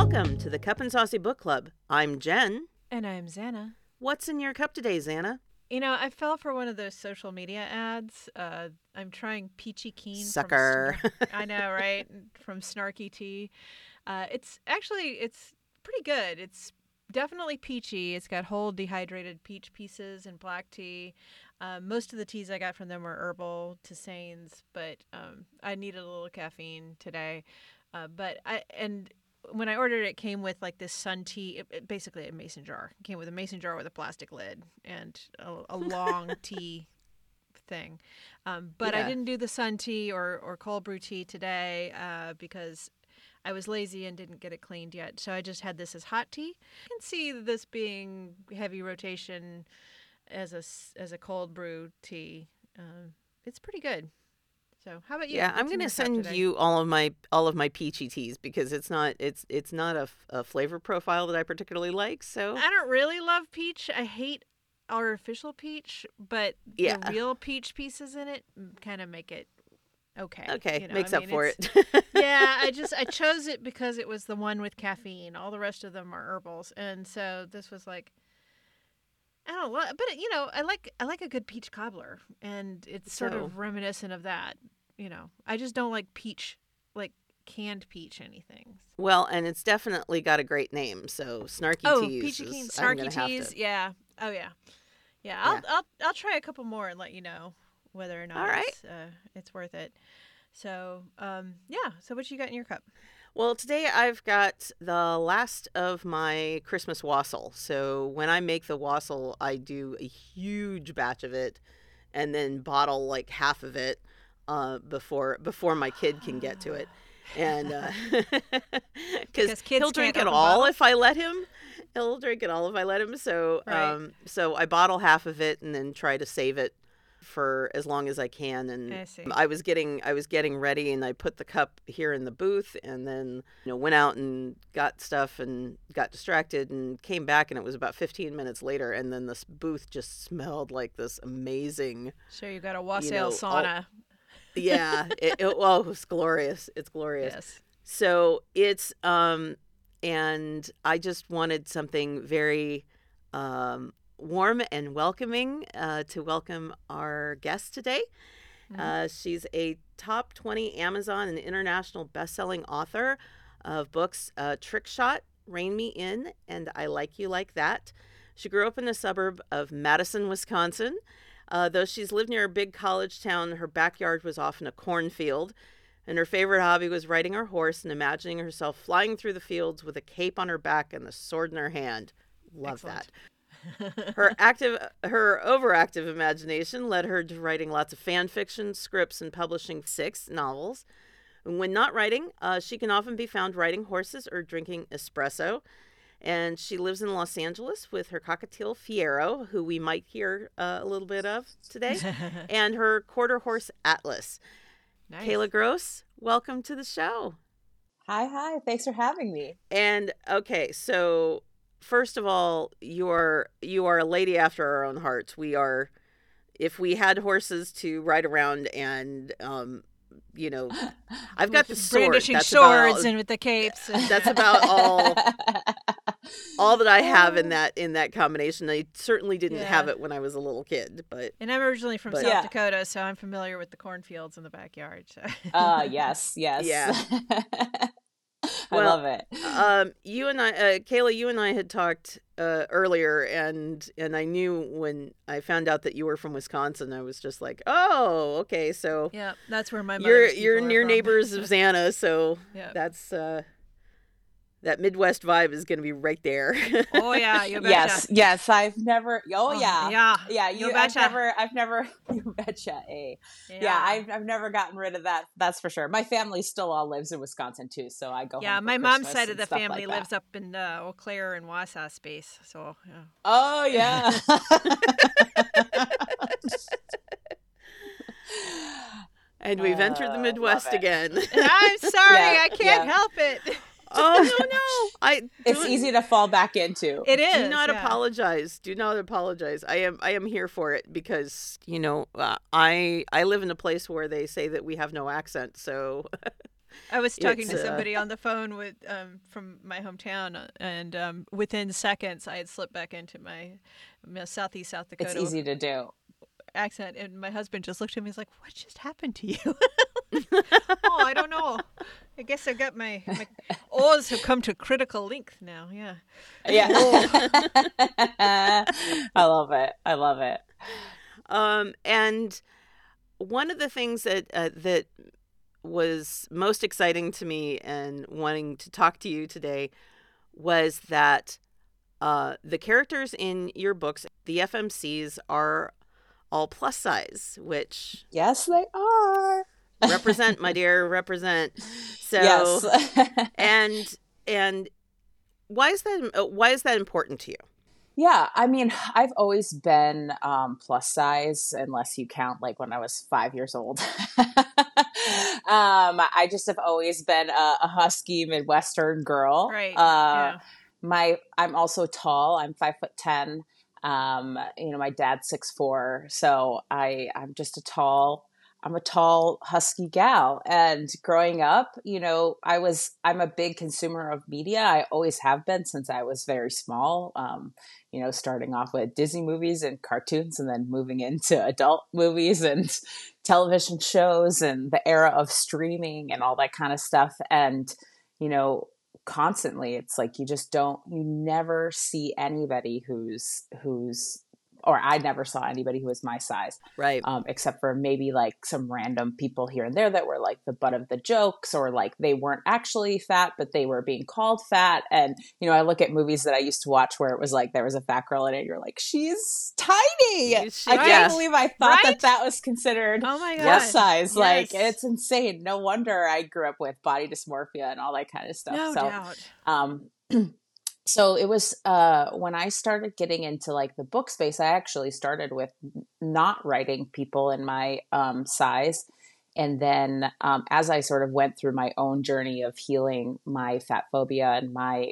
Welcome to the Cup and Saucy Book Club. I'm Jen. And I'm Xana. What's in your cup today, Xana? You know, I fell for one of those social media ads. I'm trying Peachy Keen. Sucker. I know, right? From Snarky Tea. It's pretty good. It's definitely peachy. It's got whole dehydrated peach pieces and black tea. Most of the teas I got from them were herbal tisanes, but I needed a little caffeine today. And when I ordered it, came with like this sun tea, basically a mason jar. It came with a mason jar with a plastic lid and a long tea thing. But I didn't do the sun tea or cold brew tea today because I was lazy and didn't get it cleaned yet. So I just had this as hot tea. I can see this being heavy rotation as a cold brew tea. It's pretty good. So how about you? Yeah, I'm going to send you all of my peachy teas because it's not a flavor profile that I particularly like. So I don't really love peach. I hate artificial peach, but the real peach pieces in it kind of make it okay. Okay, makes up for it. Yeah, I chose it because it was the one with caffeine. All the rest of them are herbals, and so this was like, I don't know, but you know, I like a good peach cobbler, and it's sort of reminiscent of that. You know, I just don't like peach, like canned peach anything. Well, and it's definitely got a great name. So Snarky Teas. Peachy Keen, Snarky Teas. Yeah. Oh yeah. Yeah. I'll try a couple more and let you know whether or not it's worth it. So So what you got in your cup? Well, today I've got the last of my Christmas wassail. So when I make the wassail, I do a huge batch of it and then bottle like half of it before my kid can get to it. And because he'll drink it all if I let him. He'll drink it all if I let him. So so I bottle half of it and then try to save it for as long as I can. And I was getting ready and I put the cup here in the booth and then went out and got stuff and got distracted and came back and it was about 15 minutes later and then this booth just smelled like this amazing. Sure, you got a wassail sauna. Yeah, it was glorious. It's glorious. Yes. So it's and I just wanted something very warm and welcoming to welcome our guest today. Mm-hmm. She's a top 20 Amazon and international best-selling author of books Trick Shot, Rein Me In, and I Like You Like That. She grew up in the suburb of Madison, Wisconsin. Though she's lived near a big college town, her backyard was often a cornfield, and her favorite hobby was riding her horse and imagining herself flying through the fields with a cape on her back and a sword in her hand. Love Excellent. That. Her overactive imagination led her to writing lots of fan fiction, scripts, and publishing 6 novels. And when not writing, she can often be found riding horses or drinking espresso. And she lives in Los Angeles with her cockatiel Fiero, who we might hear a little bit of today, and her quarter horse Atlas. Nice. Kayla Gross, welcome to the show. Hi. Thanks for having me. And okay, so first of all, you are a lady after our own hearts. If we had horses to ride around and I've got the sword. Brandishing swords and with the capes. That's about all that I have in that combination. I certainly didn't have it when I was a little kid, but. And I'm originally from South Dakota, so I'm familiar with the cornfields in the backyard. So. Yes. Yeah. I love it. You and I, Kayla, you and I had talked earlier, and I knew when I found out that you were from Wisconsin, I was just like, oh, okay, so yeah, that's where my mother's you're near from. neighbors of Xana, so yep. That's that Midwest vibe is going to be right there. Oh yeah, you betcha. Yes. I've never. Oh yeah. You betcha. I've never. You betcha. I've never gotten rid of that. That's for sure. My family still all lives in Wisconsin too, so I go. Yeah, home for my mom's Christmas side of the and stuff family like lives up in Eau Claire and Wausau space. So yeah. Oh yeah. And we've entered the Midwest again. I'm sorry, I can't help it. Oh no! It's easy to fall back into. It is. Do not apologize. Do not apologize. I am here for it because I live in a place where they say that we have no accent. So I was talking It's to somebody on the phone with from my hometown, and within seconds, I had slipped back into my southeast South It's Dakota easy to do. accent, and my husband just looked at me. He's like, "What just happened to you?" Oh, I don't know. I guess I got my oars have come to critical length now. Yeah. Yeah. I love it. I love it. And one of the things that was most exciting to me and wanting to talk to you today was that the characters in your books, the FMCs, are all plus size, which Yes, they are. represent, my dear, represent. So, Yes. and why is that important to you? Yeah, I mean, I've always been plus size, unless you count like when I was 5 years old. I just have always been a husky Midwestern girl. Right. Yeah. I'm also tall. I'm 5'10". My dad's 6'4", so I'm just I'm a tall husky gal. And growing up, I'm a big consumer of media. I always have been since I was very small. Starting off with Disney movies and cartoons, and then moving into adult movies and television shows, and the era of streaming and all that kind of stuff. And, constantly it's like you never see anybody or I never saw anybody who was my size, Right. Except for maybe like some random people here and there that were like the butt of the jokes, or like they weren't actually fat, but they were being called fat. And, I look at movies that I used to watch where it was like there was a fat girl in it. You're like, she's tiny. I can't believe I thought that was considered plus size. Yes. Like, it's insane. No wonder I grew up with body dysmorphia and all that kind of stuff. No doubt. So it was when I started getting into like the book space, I actually started with not writing people in my size. And then as I sort of went through my own journey of healing my fat phobia and my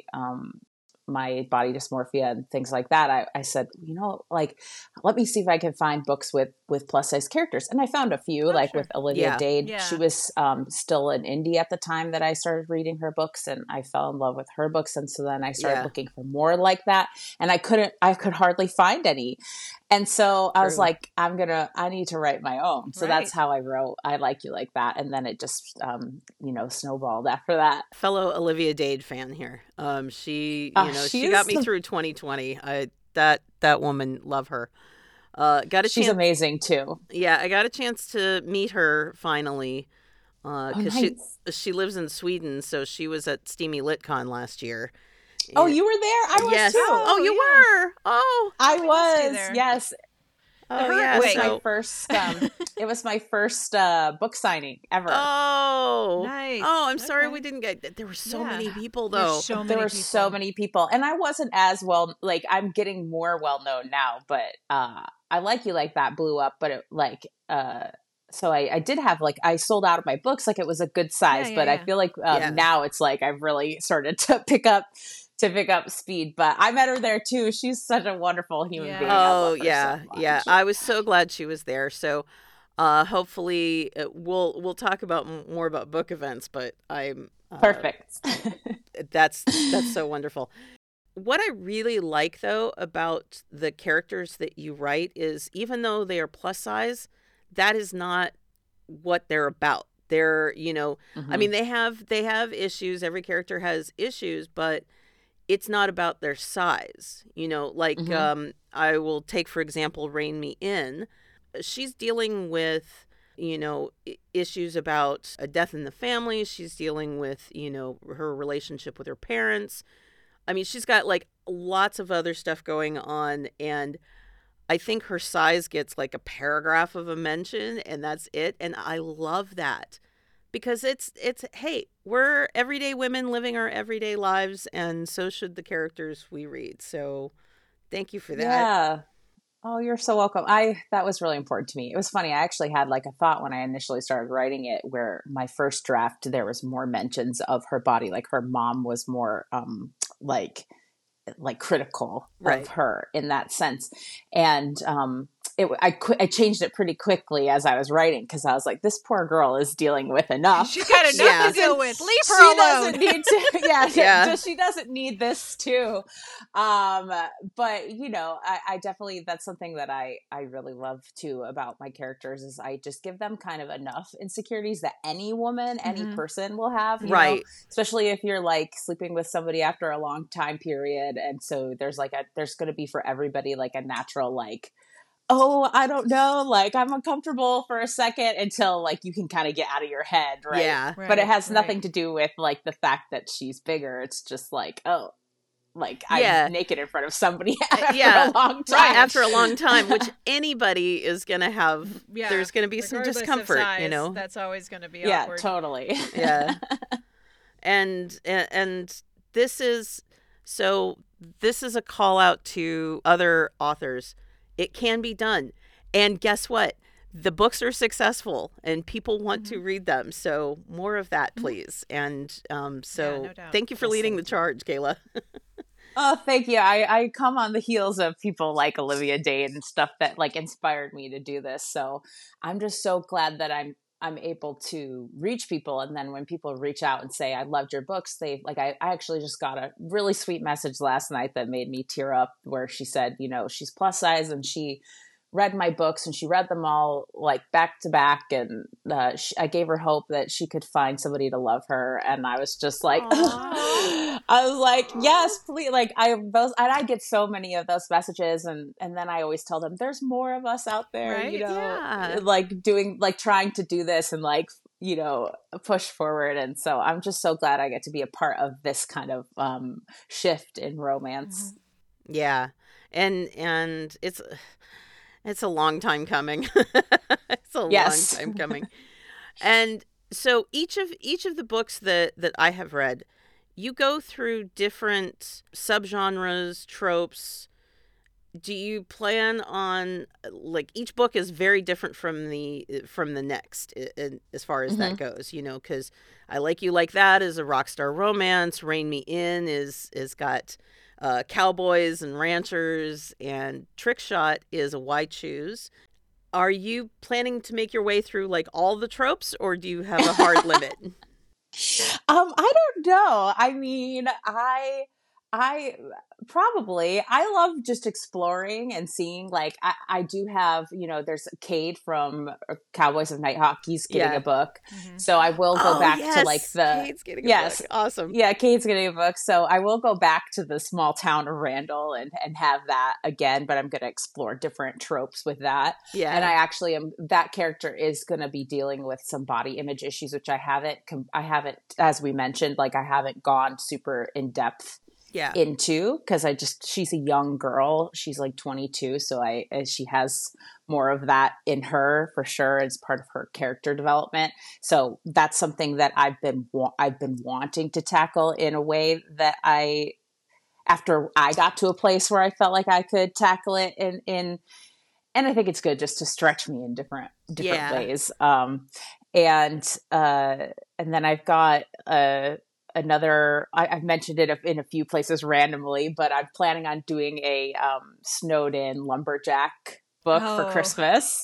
body dysmorphia and things like that, I said, let me see if I can find books with plus size characters. And I found a few, with Olivia Dade. Yeah. She was still an indie at the time that I started reading her books, and I fell in love with her books. And so then I started looking for more like that, and I could hardly find any. And so I was like, I need to write my own. So that's how I wrote I Like You Like That. And then it just, snowballed after that. Fellow Olivia Dade fan here. She got me through 2020. That woman, love her. She's amazing too. Yeah. I got a chance to meet her finally. Cause she lives in Sweden. So she was at Steamy LitCon last year. Oh, you were there? I was too. Oh, you were? Oh, I was. Yes. Oh, yeah. It was my first book signing ever. Oh, nice. Oh, I'm sorry we didn't get. There were so many people, though. There were so many people, and I wasn't as well. Like, I'm getting more well known now, but I Like You Like That blew up. But so I did have I sold out of my books. Like, it was a good size, but I feel like now it's like I've really started to pick up speed. But I met her there too. She's such a wonderful human being. Oh yeah. I was so glad she was there. So hopefully we'll talk about more about book events, but I'm perfect. That's so wonderful. What I really like though about the characters that you write is, even though they are plus size, that is not what they're about. They're, I mean, they have issues. Every character has issues, but it's not about their size, I will take, for example, Rein Me In. She's dealing with, issues about a death in the family. She's dealing with, her relationship with her parents. I mean, she's got lots of other stuff going on. And I think her size gets a paragraph of a mention, and that's it. And I love that. Because it's hey, we're everyday women living our everyday lives, and so should the characters we read. So thank you for that. Yeah. Oh, you're so welcome. That was really important to me. It was funny. I actually had a thought when I initially started writing it, where my first draft, there was more mentions of her body. Like, her mom was more critical of her in that sense. And I changed it pretty quickly as I was writing, because I was like, this poor girl is dealing with enough. She's got enough Yeah. to deal with. Leave She her alone. doesn't need to. Yeah, Yeah. she doesn't need this too. But you know, I definitely, that's something that I really love too about my characters, is I just give them kind of enough insecurities that any woman, any person will have. You know? Right. Especially if you're like sleeping with somebody after a long time period, and so there's going to be for everybody like a natural like, oh, I don't know, like I'm uncomfortable for a second, until like you can kind of get out of your head, right? Yeah. But it has nothing to do with like the fact that she's bigger. It's just like, oh, like Yeah. I'm naked in front of somebody after Yeah. a long time. Right, after a long time, which anybody is going to have. Yeah. There's going to be some Regardless of discomfort, size, you know. That's always going to be Yeah, awkward. totally. Yeah. And this is a call out to other authors. It can be done. And guess what? The books are successful and people want to read them. So more of that, please. And no doubt. thank you for leading the charge, Kayla. Oh, thank you. I come on the heels of people like Olivia Dane and stuff that like inspired me to do this. So I'm just so glad that I'm able to reach people. And then when people reach out and say, I loved your books, I actually just got a really sweet message last night that made me tear up, where she said, you know, she's plus size and she read my books and she read them all like back to back. And I gave her hope that she could find somebody to love her. And I was just like, I was like, yes, please. Like I get so many of those messages. And then I always tell them there's more of us out there, Right? you know, Yeah. like doing, like trying to do this and like, you know, push forward. And so I'm just so glad I get to be a part of this kind of shift in romance. Yeah. And it's a long time coming. It's a Yes. long time coming. And so each of the books that I have read, you go through different subgenres, tropes. Do you plan on, like, each book is very different from the next as far as that goes, you know, because I Like You Like That is a rock star romance. Rein Me In is got cowboys and ranchers, and Trick Shot is a Why Choose. Are you planning to make your way through like all the tropes, or do you have a hard limit? I don't know. I mean, I probably, I love just exploring and seeing, like, I do have, you know, there's Cade from Cowboys of Nighthawk. He's getting a book. So I will go back to like Cade's getting a book. Awesome. Yeah, Cade's getting a book. So I will go back to the small town of Randall and have that again, but I'm going to explore different tropes with that. Yeah. And I actually am, that character is going to be dealing with some body image issues, which I haven't, as we mentioned, like I haven't gone super in depth into, because she's a young girl. She's like 22. So she has more of that in her for sure as part of her character development. So that's something that I've been wanting to tackle in a way that after I got to a place where I felt like I could tackle it and I think it's good just to stretch me in different ways. And then I've got another, I've mentioned it in a few places randomly, but I'm planning on doing a snowed in lumberjack book for Christmas.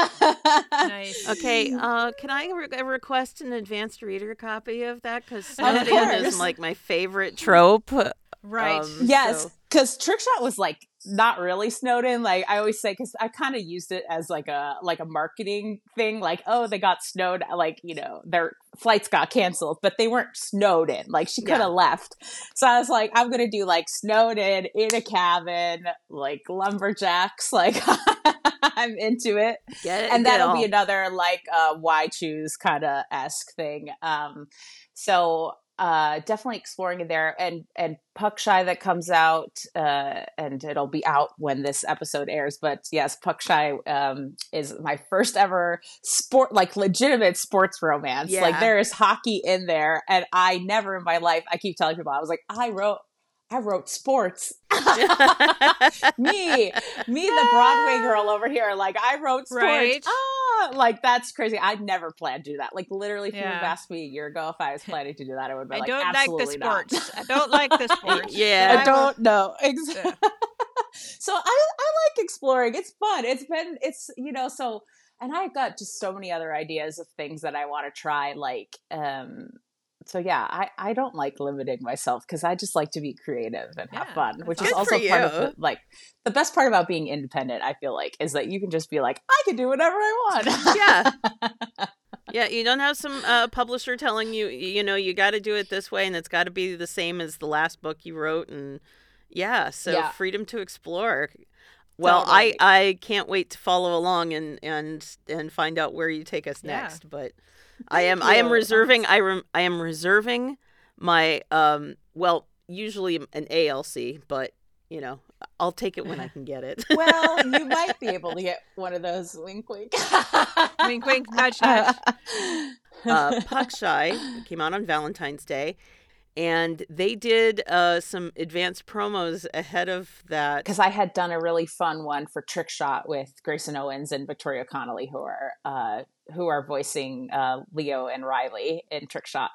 Nice. Okay, can I request an advanced reader copy of that? Because snowed in is like my favorite trope. Right. Yes, So- because Trick Shot was like not really snowed in. Like I always say, because I kind of used it as like a marketing thing. Like, oh, they got snowed. Like, you know, their flights got canceled, but they weren't snowed in. Like she could have left. So I was like, I'm gonna do like snowed in a cabin, like lumberjacks. Like I'm into it. And that'll be another like Why Choose kind of esque thing. So definitely exploring it there, and Puck Shy that comes out, and it'll be out when this episode airs. But yes, Puck Shy is my first ever legitimate sports romance. Yeah. Like there is hockey in there, and I never in my life, I keep telling people, I was like, I wrote sports. me, the Broadway girl over here. Like I wrote sports. Right. Like that's crazy. I'd never planned to do that. Like literally, if you would have asked me a year ago if I was planning to do that, I would be like, I don't like the absolutely not. sports. I don't like the sports. Yeah. I don't know. So I like exploring. It's fun. So, and I've got just so many other ideas of things that I want to try. So yeah, I don't like limiting myself because I just like to be creative and have fun, which is also part of the best part about being independent. I feel like is that you can just be like, I can do whatever I want. Yeah, you don't have some publisher telling you, you got to do it this way and it's got to be the same as the last book you wrote, and freedom to explore. Well, totally. I can't wait to follow along and find out where you take us next, but. I am reserving my usually an ALC, but I'll take it when I can get it. Well, you might be able to get one of those wink wink. Wink wink nudge nudge. Puck Shy came out on Valentine's Day. And they did some advanced promos ahead of that. Because I had done a really fun one for Trick Shot with Grayson Owens and Victoria Connolly, who are voicing Leo and Riley in Trick Shot.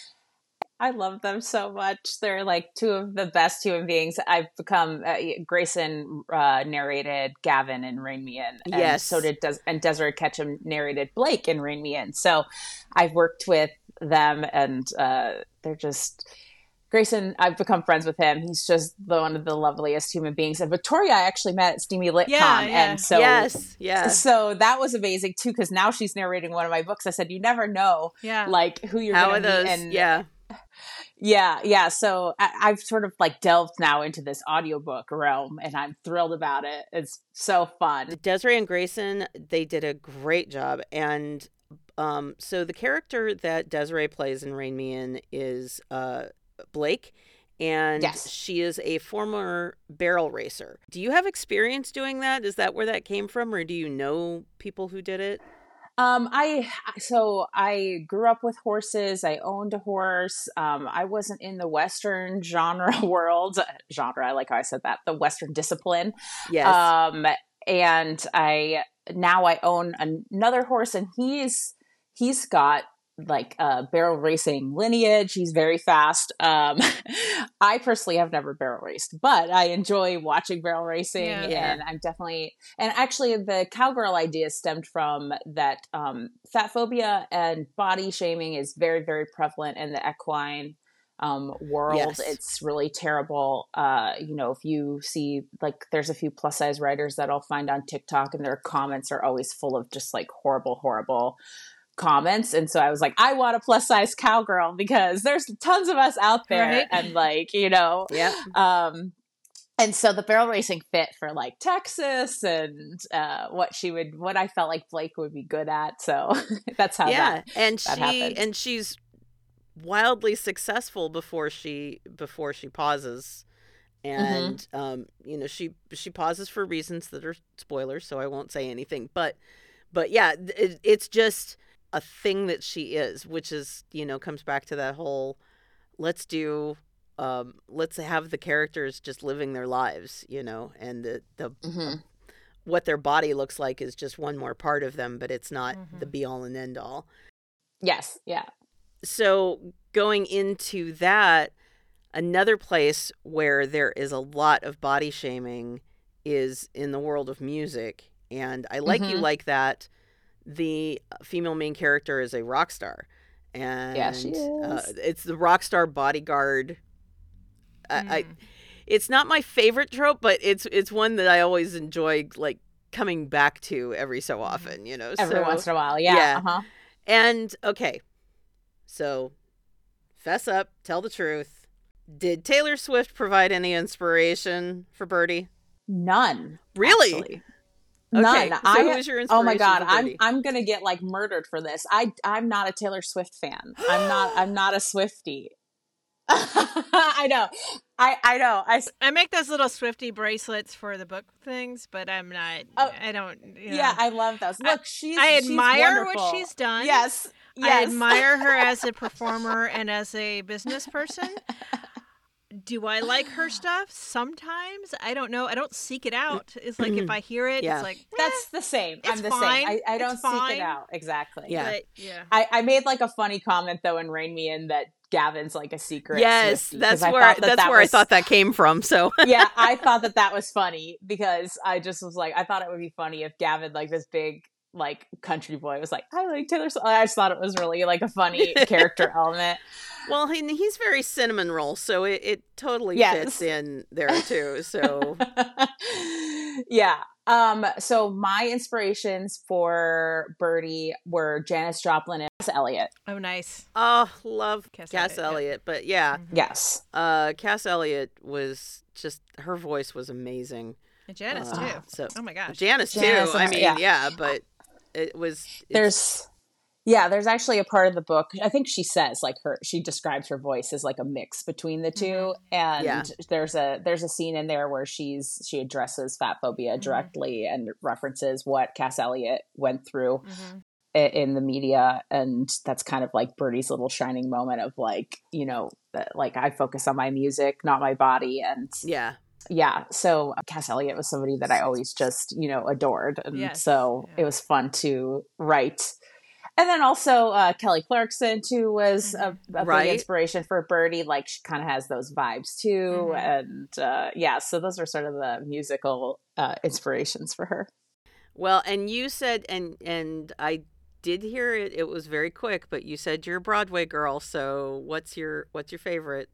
I love them so much. They're like two of the best human beings. I've become Grayson narrated Gavin in Rein Me In. And yes. So did Desiree Ketchum narrated Blake in Rein Me In. So I've worked with them, and they're just Grayson. I've become friends with him. He's just one of the loveliest human beings. And Victoria, I actually met at Steamy LitCon, and so so that was amazing too, because now she's narrating one of my books. I said, you never know, like who you're going to meet, and yeah. So I've sort of like delved now into this audiobook realm, and I'm thrilled about it. It's so fun. Desiree and Grayson, they did a great job, and. So the character that Desiree plays in Rein Me In is Blake, and she is a former barrel racer. Do you have experience doing that? Is that where that came from, or do you know people who did it? I grew up with horses. I owned a horse. I wasn't in the Western genre world. I like how I said that. The Western discipline. Yes. And I own another horse, and he's got like a barrel racing lineage. He's very fast. I personally have never barrel raced, but I enjoy watching barrel racing, and I'm definitely, and actually the cowgirl idea stemmed from that. Fat phobia and body shaming is very, very prevalent in the equine world. Yes. It's really terrible. If you see, like, there's a few plus size writers that I'll find on TikTok, and their comments are always full of just like horrible comments. And so I was like, I want a plus size cowgirl because there's tons of us out there. Right? And like, and so the barrel racing fit for like Texas and what I felt like Blake would be good at. So that's how that happened. And she's wildly successful before she pauses, and she pauses for reasons that are spoilers, so I won't say anything, but it's just a thing that she is, which is comes back to that whole let's have the characters just living their lives, and the what their body looks like is just one more part of them, but it's not the be all and end all. Yes. Yeah. So going into that, another place where there is a lot of body shaming is in the world of music. And I like you like that the female main character is a rock star. And she is. It's the rock star bodyguard. It's not my favorite trope, but it's one that I always enjoy, like, coming back to every so often, Every once in a while, yeah. Uh-huh. And, okay. So, fess up, tell the truth. Did Taylor Swift provide any inspiration for Birdie? None. Really? Actually. Okay. None. So who was your inspiration? Oh my God, I'm gonna get like murdered for this. I'm not a Taylor Swift fan. I'm not a Swiftie. I know. I know. I make those little Swiftie bracelets for the book things, but I'm not. I don't. Yeah, I love those. Look, I admire wonderful. what she's done. Yes. I admire her as a performer and as a business person. Do I like her stuff? Sometimes. I don't know. I don't seek it out. It's like if I hear it, it's like, that's the same. I'm the fine. same. I don't seek it out. Exactly. Yeah. But, I made like a funny comment though in Rein Me In that Gavin's like a secret Yes, Swiftie, that's 'cause I where thought that that's that where I was thought that came from. So yeah, I thought that that was funny because I just was like, I thought it would be funny if Gavin, like this big like country boy, was like, I like Taylor Swift. I just thought it was really like a funny character element. well, he's very cinnamon roll, so it totally fits Yes. in there too. So Yeah. So my inspirations for Birdie were Janis Joplin and Cass Elliot. Oh, nice. oh, love Cass Cass Elliot, Elliot, but yeah, Mhm. Yes. Cass Elliot was just her voice was amazing. And Janice, Uh, too. so Oh, my gosh. Janice too. Janice, I mean, yeah. yeah, but it's There's actually a part of the book, I think she says like she describes her voice as like a mix between the two. And Yeah. there's a scene in there where she addresses fat phobia directly and references what Cass Elliot went through Mhm. in the media. And that's kind of like Birdie's little shining moment of like, you know, that, like I focus on my music, not my body. And yeah. yeah, so Cass Elliot was somebody that I always just, you know, adored. And Yes, so yeah. it was fun to write. And then also Kelly Clarkson, too, was a Right. big inspiration for Birdie. Like, she kind of has those vibes, too. Mhm. And yeah, so those are sort of the musical inspirations for her. Well, and you said, and I did hear it. It was very quick, but you said you're a Broadway girl. So what's your favorite?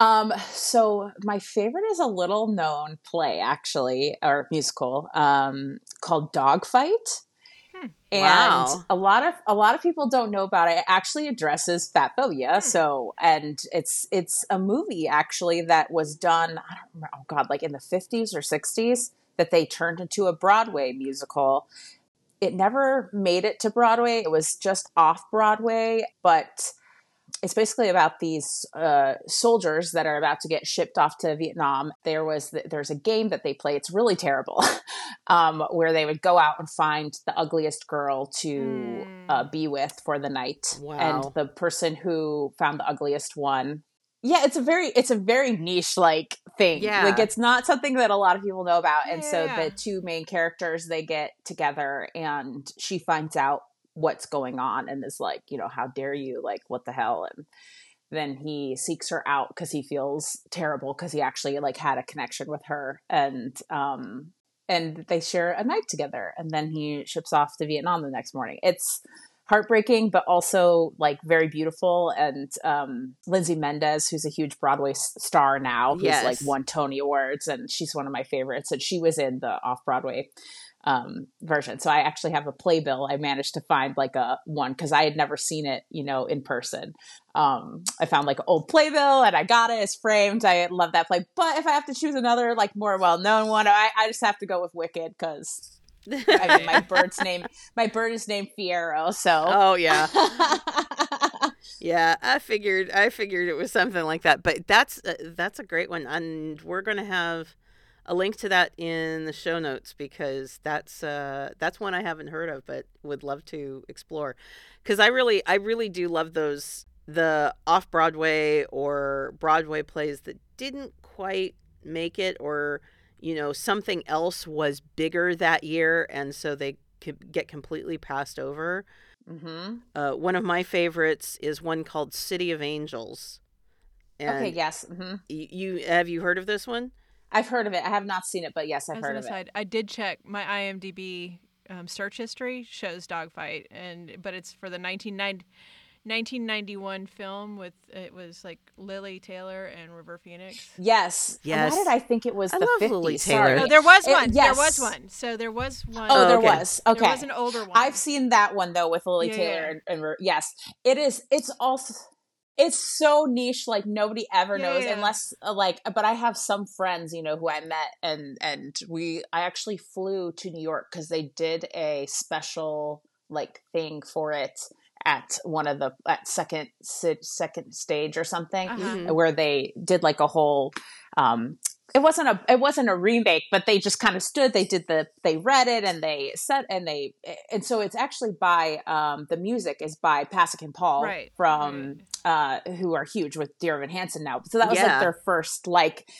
So my favorite is a little known play, actually, or musical, called Dogfight. And Wow. a lot of people don't know about it. It actually addresses fat phobia. So, and it's a movie actually that was done, I don't remember, oh God, like in the 50s or 60s that they turned into a Broadway musical. It never made it to Broadway. It was just off Broadway, but it's basically about these soldiers that are about to get shipped off to Vietnam. There's a game that they play. It's really terrible, where they would go out and find the ugliest girl to be with for the night. Wow. And the person who found the ugliest one. Yeah, it's a very niche like thing. Yeah. Like it's not something that a lot of people know about. And so Yeah. the two main characters, they get together and she finds out what's going on and is like, you know, how dare you, like what the hell. And then he seeks her out because he feels terrible because he actually like had a connection with her. And they share a night together, and then he ships off to Vietnam the next morning. It's heartbreaking but also like very beautiful. And Lindsay Mendez, who's a huge Broadway star now, who's Yes. like won Tony Awards, and she's one of my favorites, and she was in the off-Broadway version. So I actually have a playbill. I managed to find like a one because I had never seen it, you know, in person. I found like an old playbill and I got it. It's framed. I love that play. But if I have to choose another like more well-known one, I just have to go with Wicked because I mean, my bird is named Fiero. So Oh yeah. Yeah, I figured it was something like that. But that's a great one, and we're gonna have a link to that in the show notes because that's one I haven't heard of, but would love to explore. Because I really do love the off Broadway or Broadway plays that didn't quite make it, or you know something else was bigger that year, and so they could get completely passed over. Mm-hmm. One of my favorites is one called City of Angels. And Okay, yes. Mm-hmm. you have you heard of this one? I've heard of it. I have not seen it, but yes, I've As heard an of it. aside, I did check my IMDb search history shows Dogfight, but it's for the 1991 film with it was like Lily Taylor and River Phoenix. Yes. Yes. Why did I think it was I the love 50s? Lily Sorry. Taylor. Oh, there was It- one. yes. There was one. So there was one. Oh, there okay. was. Okay. There was an older one. I've seen that one though with Lily Yeah, Taylor and yes, it is. It's also it's so niche, like nobody ever Yeah, knows yeah. unless like. But I have some friends, you know, who I met and I actually flew to New York because they did a special like thing for it at one of the second stage or something Uh-huh. where they did like a whole. It wasn't a remake, but they just kind of stood. They read it and they said and so it's actually by the music is by Pasek and Paul Right, from who are huge with Dear Evan Hansen now. So that was Yeah. like their first like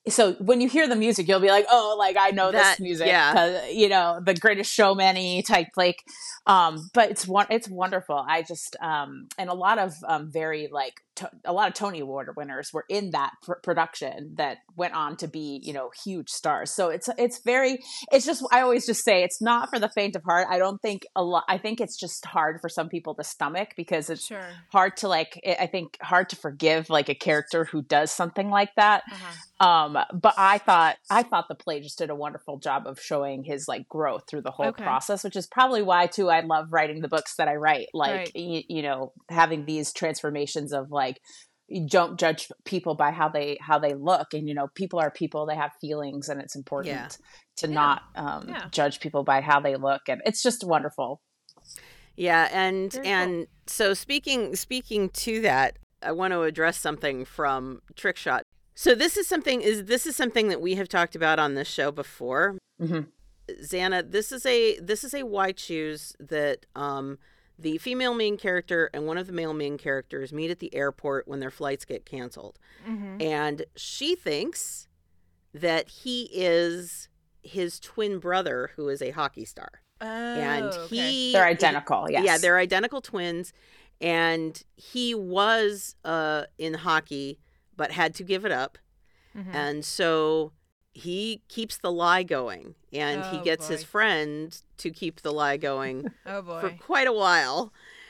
so when you hear the music, you'll be like, oh, like I know That, this music yeah. because, you know, the Greatest Showman-y type, like, but it's wonderful. I just, and a lot of very like a lot of Tony Award winners were in that production that went on to be, you know, huge stars. So it's just, I always just say it's not for the faint of heart. I don't think I think it's just hard for some people to stomach because it's Sure. hard to like, I think hard to forgive like a character who does something like that. But I thought the play just did a wonderful job of showing his like growth through the whole process, which is probably why too I love writing the books that I write. Like, you know, having these transformations of like, you don't judge people by how they look, and you know, people are people, they have feelings, and it's important to not judge people by how they look, and it's just wonderful. Yeah, Very and cool. so speaking to that, I want to address something from Trickshot. So this is something that we have talked about on this show before. Xana, this is a why choose that the female main character and one of the male main characters meet at the airport when their flights get canceled. And she thinks that he is his twin brother who is a hockey star. And they're identical. Yes. Yeah, they're identical twins. And he was in hockey, but had to give it up. And so he keeps the lie going, and he gets his friend to keep the lie going for quite a while,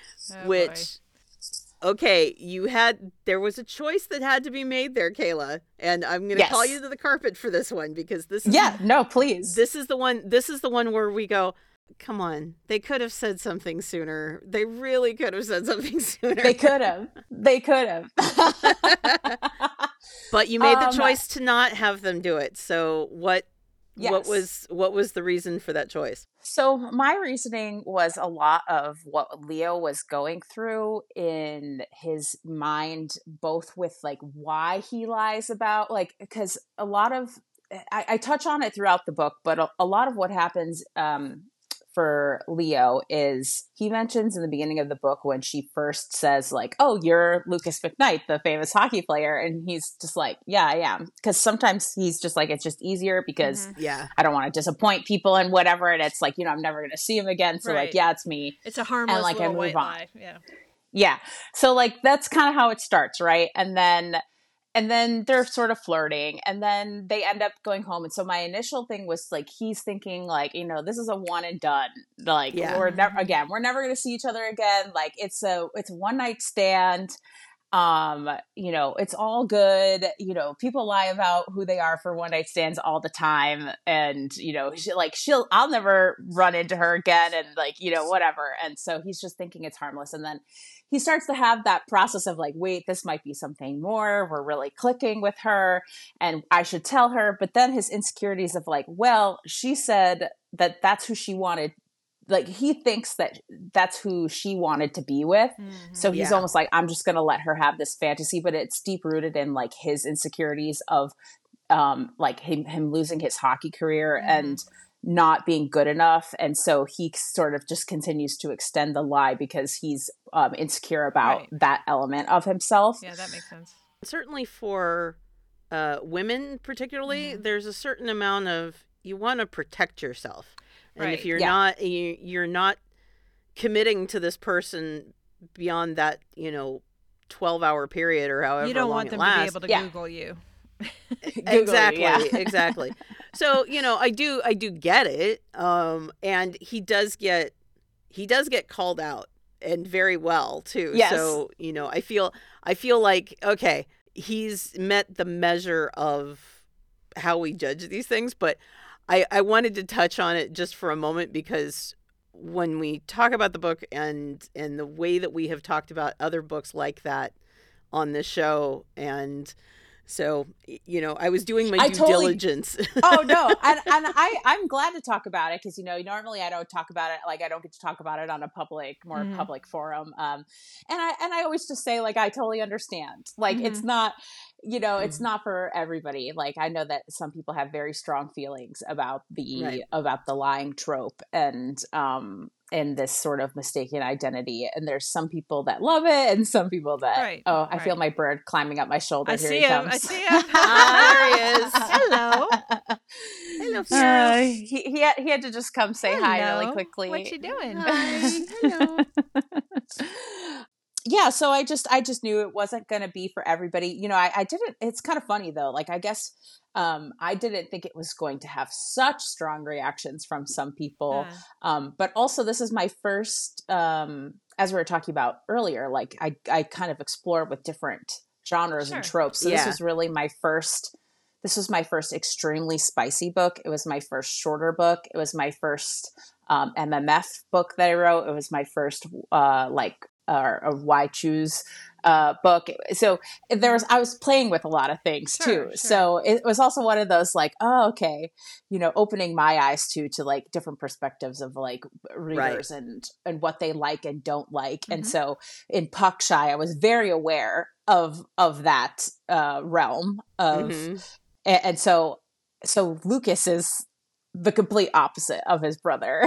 okay, there was a choice that had to be made there, Kayla, and I'm going to call you to the carpet for this one, because this is, please. This is the one where we go, come on, they could have said something sooner. They really could have said something sooner. They could have. But you made the choice to not have them do it. So what was the reason for that choice? So my reasoning was a lot of what Leo was going through in his mind, both with like why he lies about, like, because a lot of, I touch on it throughout the book, but a lot of what happens for Leo is he mentions in the beginning of the book when she first says like, oh, you're Lucas McKnight, the famous hockey player. And he's just like, yeah, I am. Because sometimes he's just like, it's just easier because I don't want to disappoint people and whatever. And it's like, you know, I'm never going to see him again. So like, yeah, it's me. It's a harmless like, little white lie. Yeah. So like, that's kind of how it starts. Right. And then they're sort of flirting, and then they end up going home. And so my initial thing was like, he's thinking like, you know, this is a one and done. Like we're never going to see each other again. Like it's a one night stand. You know, it's all good. You know, people lie about who they are for one night stands all the time. And, you know, I'll never run into her again. And like, you know, whatever. And so he's just thinking it's harmless. And then he starts to have that process of like, wait, this might be something more. We're really clicking with her and I should tell her. But then his insecurities of like, well, she said that that's who she wanted. Like he thinks that that's who she wanted to be with. So he's almost like, I'm just going to let her have this fantasy, but it's deep rooted in like his insecurities of like him losing his hockey career and not being good enough. And so he sort of just continues to extend the lie because he's insecure about that element of himself. Yeah, that makes sense. Certainly for women particularly, there's a certain amount of, you want to protect yourself. And if you're you're not committing to this person beyond that, you know, 12-hour period or however long it lasts. You don't want them to be able to Google you. Exactly. So, you know, I do get it. And he does get called out, and very well too. Yes. So, you know, I feel like, okay, he's met the measure of how we judge these things, but I wanted to touch on it just for a moment, because when we talk about the book and the way that we have talked about other books like that on this show, and so, you know, I was doing my due diligence. Oh no, and I'm glad to talk about it, because you know, normally I don't talk about it, like I don't get to talk about it on a public forum. And I always just say like, I totally understand. Like it's not, you know, it's not for everybody. Like, I know that some people have very strong feelings about Right. the lying trope and this sort of mistaken identity. And there's some people that love it and some people that, Right, I feel right. my bird climbing up my shoulder. I Here see he him. comes. I see him. There he is. Hello. Hello, Pharaoh. He had to just come say hi really Hello. quickly. What you doing? Hi. Hello. Yeah, so I just knew it wasn't going to be for everybody. You know, I didn't. It's kind of funny though. Like, I guess I didn't think it was going to have such strong reactions from some people. But also, this is my first, as we were talking about earlier. Like, I kind of explored with different genres and tropes. So this was really my first. This was my first extremely spicy book. It was my first shorter book. It was my first MMF book that I wrote. It was my first a Why Choose book. So I was playing with a lot of things too. Sure. So it was also one of those like, oh, okay, you know, opening my eyes to like different perspectives of like readers and what they like and don't like. Mm-hmm. And so in Puck Shy, I was very aware of that realm of, and so Lucas is the complete opposite of his brother.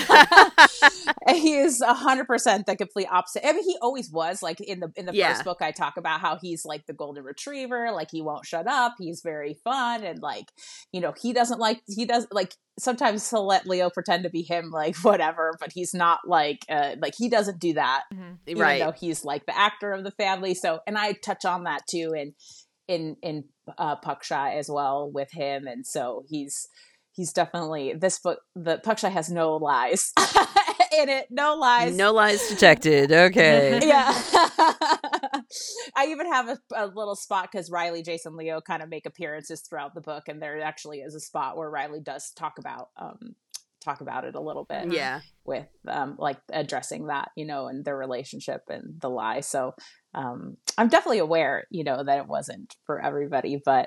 He is 100% the complete opposite. I mean, he always was. Like in the first book, I talk about how he's like the golden retriever. Like, he won't shut up. He's very fun, and like, you know, he does like sometimes he'll let Leo pretend to be him, like whatever, but he's not like he doesn't do that. Mm-hmm. Even though he's like the actor of the family. So, and I touch on that too in Puck Shy as well with him, and so he's definitely, this book, the Puck Shy has no lies in it. No lies. No lies detected. Okay. Yeah. I even have a little spot because Riley, Jason, Leo kind of make appearances throughout the book. And there actually is a spot where Riley does talk about it a little bit. Yeah. With like addressing that, you know, and their relationship and the lie. So I'm definitely aware, you know, that it wasn't for everybody, but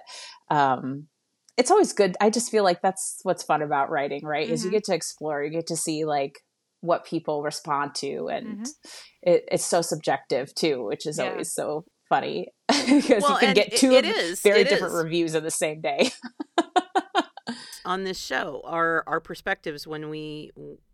it's always good. I just feel like that's what's fun about writing, right? Is you get to explore, you get to see like what people respond to, and it's so subjective too, which is always so funny because you can get two very different reviews in the same day. On this show, our perspectives when we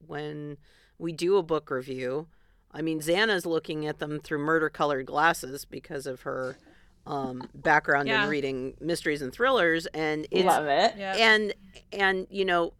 do a book review, I mean, Xana's looking at them through murder-colored glasses because of her background in reading mysteries and thrillers, and love it. And you know,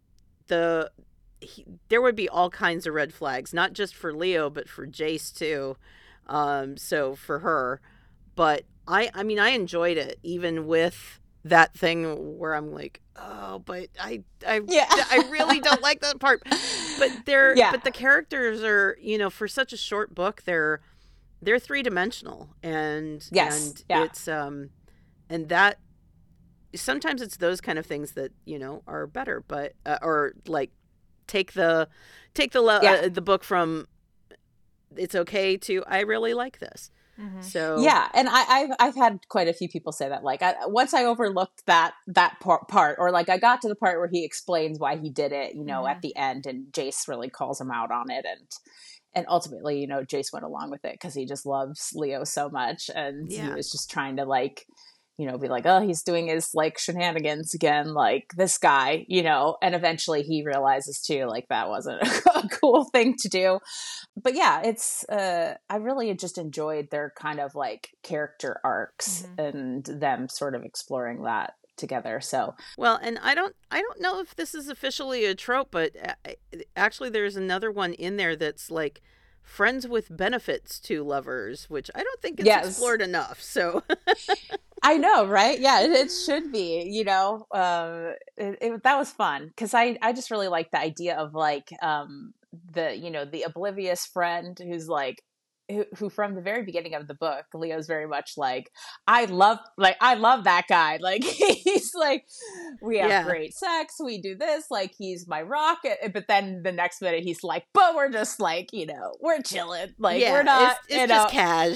there would be all kinds of red flags, not just for Leo but for Jace too. So for her, but I mean I enjoyed it even with that thing where I'm like, oh, but I really don't like that part. But but the characters are, you know, for such a short book, they're three-dimensional, and it's and that sometimes it's those kind of things that, you know, are better, but or like take the book from it's okay to I really like this. So and I've had quite a few people say that, like, once I overlooked that part, or like I got to the part where he explains why he did it, you know, at the end, and Jace really calls him out on it, and ultimately, you know, Jace went along with it because he just loves Leo so much, and he was just trying to, like, you know, be like, oh, he's doing his like shenanigans again, like this guy, you know, and eventually he realizes too, like, that wasn't a cool thing to do. But yeah, it's I really just enjoyed their kind of like character arcs and them sort of exploring that together. So well, and I don't know if this is officially a trope, but actually there's another one in there that's like friends with benefits to lovers, which I don't think it's explored enough. So I know, right? Yeah, it should be, you know, that was fun because I just really like the idea of like the, you know, the oblivious friend who's like, who from the very beginning of the book, Leo's very much like, I love that guy. Like, he's like, we have great sex, we do this, like, he's my rock. But then the next minute he's like, but we're just like, you know, we're chilling. Like, we're not, it's just cash.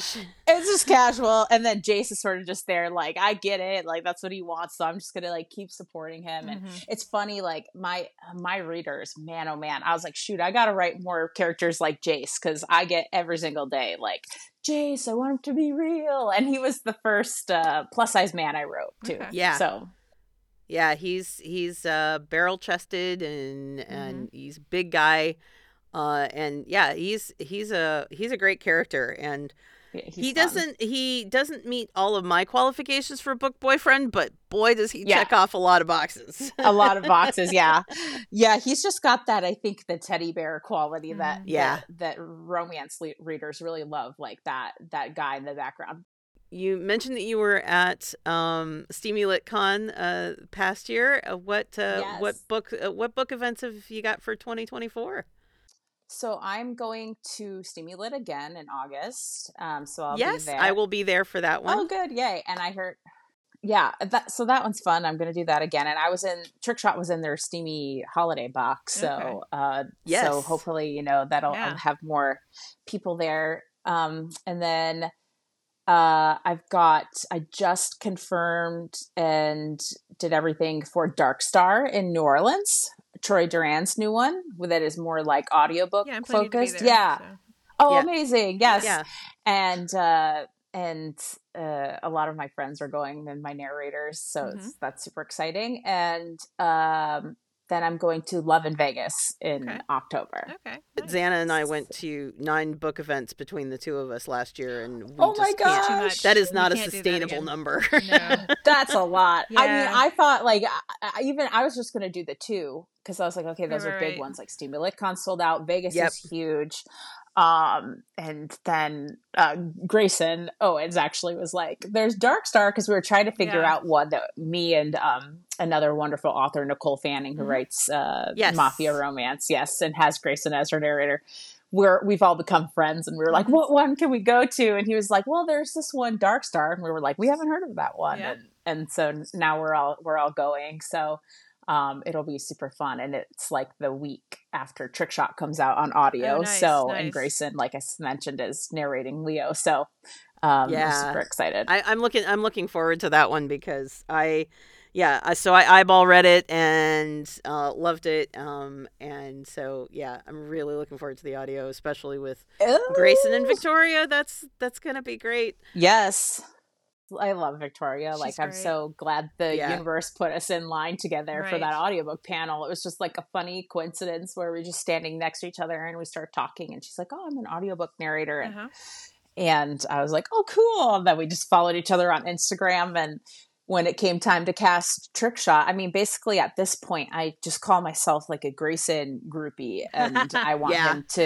It's just casual. And then Jace is sort of just there, like, I get it. Like, that's what he wants. So I'm just going to, like, keep supporting him. And it's funny, like, my readers, man, oh man, I was like, shoot, I got to write more characters like Jace, because I get every single day, like, Jace, I want him to be real. And he was the first plus size man I wrote, too. Okay. Yeah. So. Yeah, he's barrel chested and he's a big guy. And yeah, he's a great character, and he doesn't meet all of my qualifications for book boyfriend, but boy does he check off a lot of boxes. A lot of boxes, yeah. Yeah, he's just got that, I think, the teddy bear quality that romance readers really love, like that guy in the background. You mentioned that you were at Steamy Lit Con past year. What book events have you got for 2024? So I'm going to Steamy Lit again in August. So I'll be there. I will be there for that one. Oh, good. Yay. And I heard, that one's fun. I'm going to do that again. And Trickshot was in their Steamy holiday box. So, so hopefully, that'll have more people there. And then I just confirmed and did everything for Dark Star in New Orleans. Troy Duran's new one that is more like audiobook focused. There, so. Oh, amazing. Yes. Yeah. And a lot of my friends are going and my narrators. So that's super exciting. And then I'm going to Love in Vegas in October. Okay. Nice. Xana and I went to 9 book events between the two of us last year, and my gosh, that is not a sustainable number. No. That's a lot. Yeah. I mean, I thought like I was just going to do the 2 because I was like, okay, those are big ones. Like Steamy Lit Con sold out. Vegas is huge. And then Grayson Owens actually was like, there's Dark Star, because we were trying to figure out what me and another wonderful author, Nicole Fanning, who writes Mafia Romance, and has Grayson as her narrator. We've all become friends, and we were like, what one can we go to? And he was like, well, there's this one, Dark Star, and we were like, we haven't heard of that one. And so now we're all going. So it'll be super fun, and it's like the week after Trickshot comes out on audio. And Grayson, like I mentioned, is narrating Leo. So I'm super excited. I'm looking forward to that one, because I eyeball read it and loved it. And so I'm really looking forward to the audio, especially with Grayson and Victoria. That's gonna be great. Yes. I love Victoria. She's I'm great. so glad the universe put us in line together for that audiobook panel. It was just like a funny coincidence where we're just standing next to each other and we start talking, and she's like, oh, I'm an audiobook narrator. And I was like, oh, cool. And then we just followed each other on Instagram. And when it came time to cast Trickshot, I mean, basically at this point, I just call myself like a Grayson groupie, and I want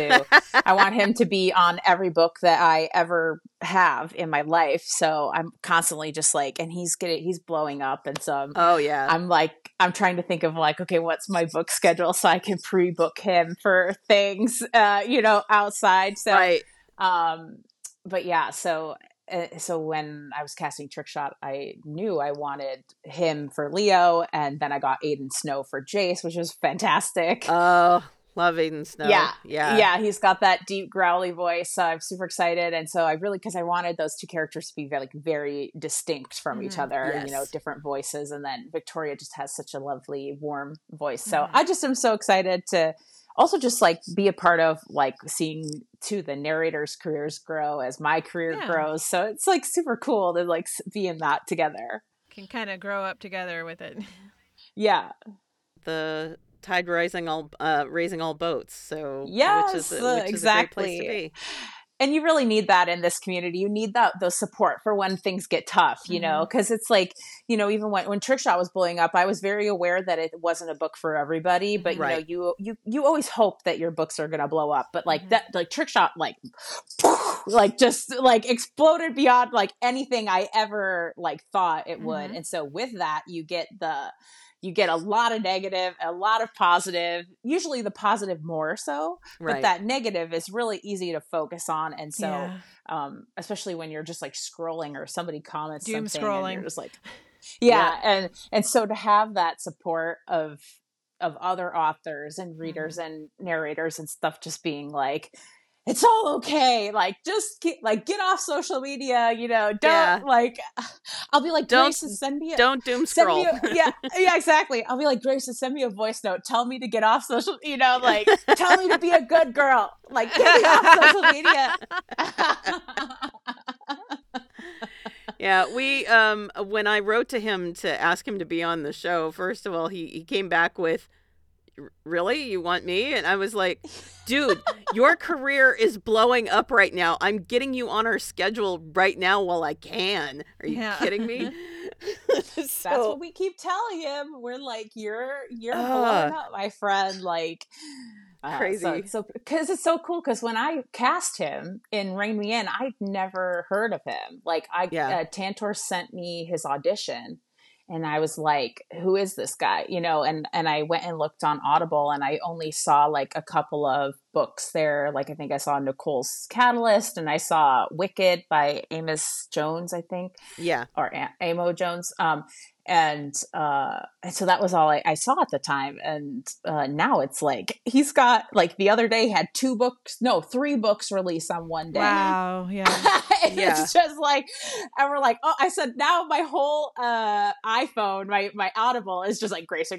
him to be on every book that I ever have in my life. So I'm constantly just like, and he's blowing up, and so I'm trying to think of like, okay, what's my book schedule so I can pre-book him for things, outside. So, but yeah, so when I was casting Trickshot, I knew I wanted him for Leo, and then I got Aiden Snow for Jace, which was fantastic. Oh, love Aiden Snow. Yeah. He's got that deep, growly voice. So I'm super excited, and so because I wanted those two characters to be very, very distinct from each other. Different voices, and then Victoria just has such a lovely, warm voice. So I just am so excited to also just like be a part of like seeing the narrators' careers grow as my career grows. So it's like super cool to like be in that together. Can kind of grow up together with it. Yeah. The tide raising all boats. So yes, which is exactly. a great place to be. And you really need that in this community. You need the support for when things get tough, because it's like, even when Trickshot was blowing up, I was very aware that it wasn't a book for everybody, but you always hope that your books are going to blow up. But like that, like Trickshot, like just like exploded beyond like anything I ever like thought it would. And so with that, you get a lot of negative, a lot of positive, usually the positive more so, but that negative is really easy to focus on. And so, especially when you're just like scrolling or somebody comments doom something scrolling. and you're just like, And so to have that support of other authors and readers and narrators and stuff, just being like, it's all okay. Like, just get off social media. Don't Yeah. like. I'll be like, Don't- Grace, send me doom send scroll. me yeah, exactly. I'll be like, Grace, send me a voice note. Tell me to get off social. Like, tell me to be a good girl. Like, get me off social media. Yeah, we when I wrote to him to ask him to be on the show, first of all, he came back with, "Really? You want me?" And I was like, "Dude, your career is blowing up right now. I'm getting you on our schedule right now while I can. Are you kidding me?" That's what we keep telling him. We're like, you're blowing up, my friend. Like, crazy. So because it's so cool. Because when I cast him in Rein Me In, I'd never heard of him. Like, Tantor sent me his audition, and I was like, who is this guy? And I went and looked on Audible, and I only saw like a couple of books there. Like, I think I saw Nicole's Catalyst, and I saw Wicked by Amos Jones, I think. Yeah. Or Amo Jones. And so that was all I saw at the time. And now it's like, he's got, like, the other day had 3 books released on one day. Wow. Yeah. It's just like, and we're like, oh, I said, now my whole iPhone, my Audible is just like Grace.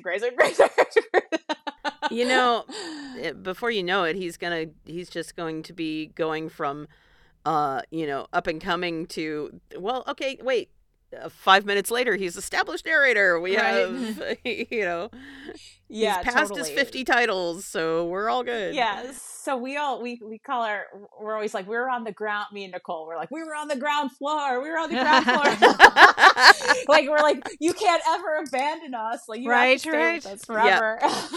Before you know it, he's just going to be going from, up and coming to, well, okay, wait. 5 minutes later, he's established narrator. We have, he's passed his 50 titles, so we're all good. Yeah, so we call we're always like, we're on the ground, me and Nicole, we're like, we were on the ground floor. Like, we're like, you can't ever abandon us. Like, you have to stay with us forever.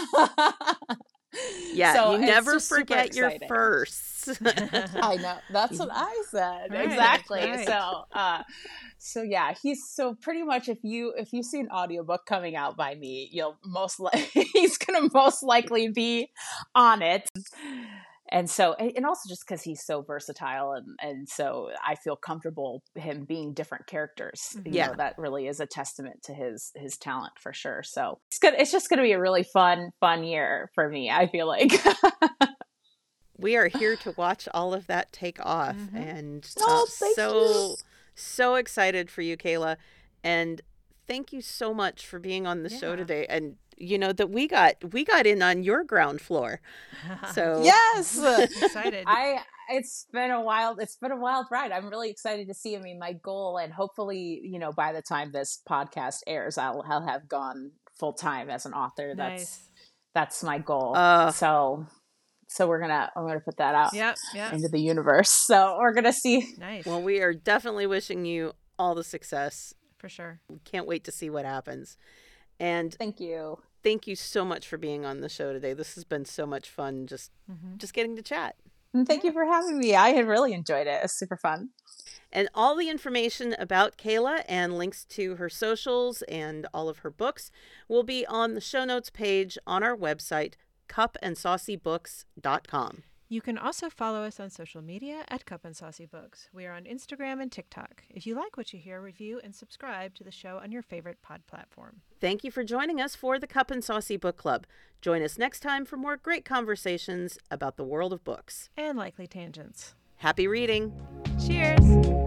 Yeah, so you never forget your firsts. I know. That's what I said. Right, exactly. right. So yeah, so pretty much if you see an audiobook coming out by me, he's gonna most likely be on it. And so, and also just because he's so versatile, and so I feel comfortable him being different characters. Yeah, that really is a testament to his talent for sure. So it's just gonna be a really fun year for me, I feel like. We are here to watch all of that take off, and thank you. So excited for you, Kayla, and thank you so much for being on the show today. And that we got in on your ground floor. So yes, excited. It's been a wild ride. I'm really excited to see. I mean, my goal, and hopefully, by the time this podcast airs, I'll have gone full time as an author. Nice. That's my goal. So I'm gonna put that out into the universe. So we're gonna see. Nice. Well, we are definitely wishing you all the success. For sure. We can't wait to see what happens. And thank you so much for being on the show today. This has been so much fun, just getting to chat. And thank you for having me. I had really enjoyed it. It was super fun. And all the information about Kayla and links to her socials and all of her books will be on the show notes page on our website, cupandsaucybooks.com. You can also follow us on social media at Cup and Saucy Books. We are on Instagram and TikTok. If you like what you hear, review and subscribe to the show on your favorite pod platform. Thank you for joining us for the Cup and Saucy Book Club. Join us next time for more great conversations about the world of books. And likely tangents. Happy reading! Cheers!